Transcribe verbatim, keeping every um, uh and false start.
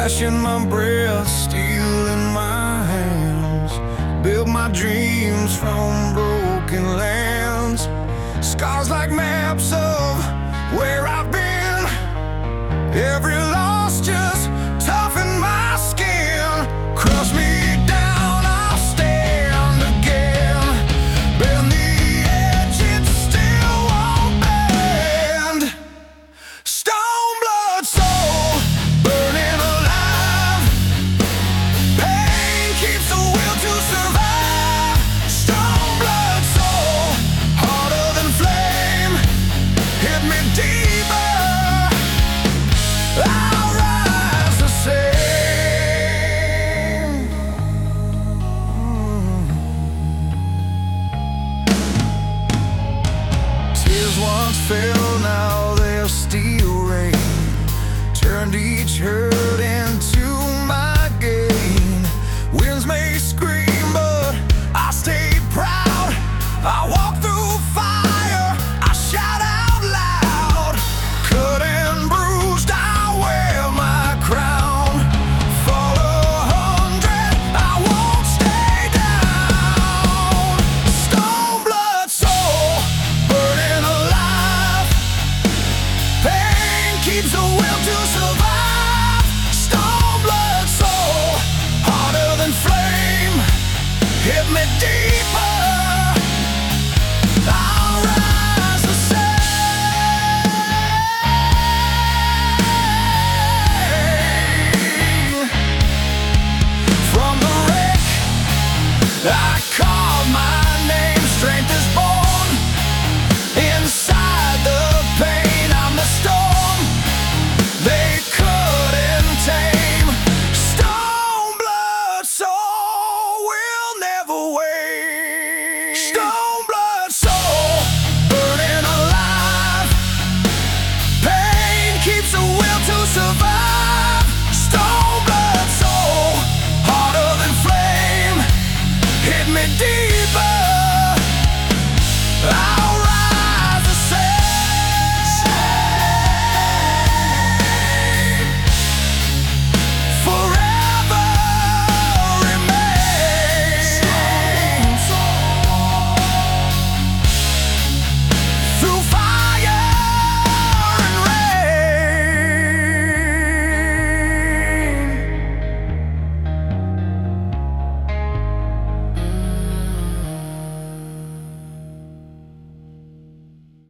Passion, my breath, steel in my hands. Build my dreams from broken lands. Scars like maps of where I've been. Every loss just toughened my skin. Crush me down, I'll stand again. Bend the edge, it still won't bend. Stone blood soul, burning alive. Pain keeps the will to survive. Stone blood soul, harder than flame. Hit me deeper, I'll rise the same. Mm. Tears once fell, now they're steel rain. Turned each hurt into my gain. Winds may scream, but I stay proud. I walk through fire, I shout out loud. Cut and bruised, I wear my crown. Fall a hundred, I won't stay down. Stone blood soul, burning alive. Pain keeps the will to survive. Stone blood soul, harder than flame. Hit me deeper,